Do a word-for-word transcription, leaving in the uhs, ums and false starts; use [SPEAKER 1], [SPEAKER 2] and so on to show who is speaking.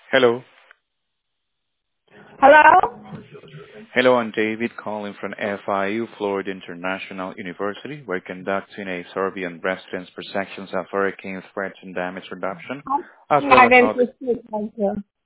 [SPEAKER 1] Hello.
[SPEAKER 2] Hello?
[SPEAKER 1] Hello, I'm David calling from F I U Florida International University. We're conducting a survey on residents' perceptions of hurricane threats and damage reduction, as well
[SPEAKER 2] I
[SPEAKER 1] as
[SPEAKER 2] didn't
[SPEAKER 1] how the,
[SPEAKER 2] receive. Thank you.